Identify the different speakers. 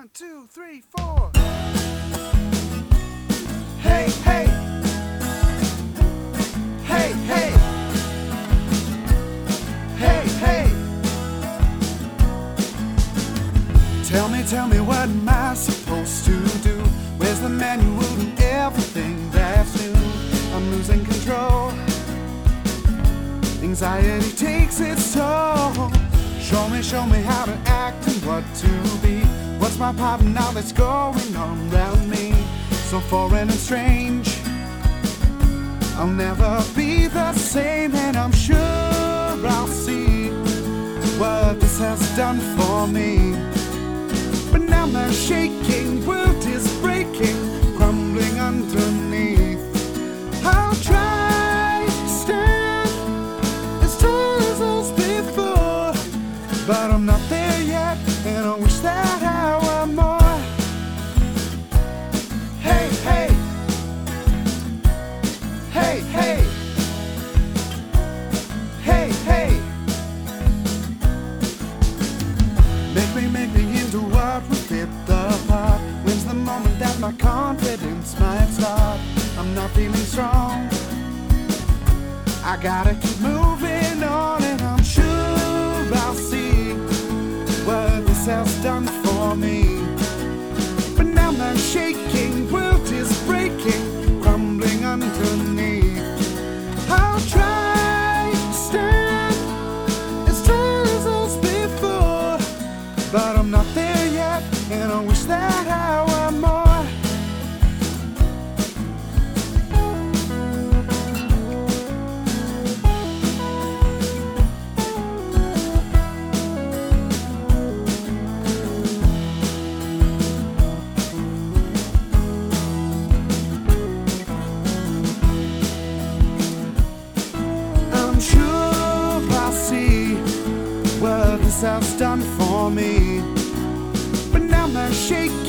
Speaker 1: 1, 2, 3, 4. Hey, hey. Hey, hey. Hey, hey. Tell me what am I supposed to do? Where's the manual and everything that's new? I'm losing control. Anxiety takes its toll. Show me how to act and what to be. What's my part now that's going on around me? So foreign and strange. I'll never be the same, and I'm sure I'll see what this has done for me. But now my shaking world is breaking, crumbling underneath. I'll try to stand as tall as those before, but I'm not there yet, and I wish that I were more. Hey, hey. Hey, hey. Hey, hey. Make me into what will fit the part. When's the moment that my confidence might start? I'm not feeling strong. I gotta keep moving on, and I'm sure I'll see what this has done for me. But now my shaking world is breaking, crumbling underneath. I'll try to stand as tall as those before, but I'm not there yet, and I wish that I were more. I'm sure I'll see what this has done for me. But now my shake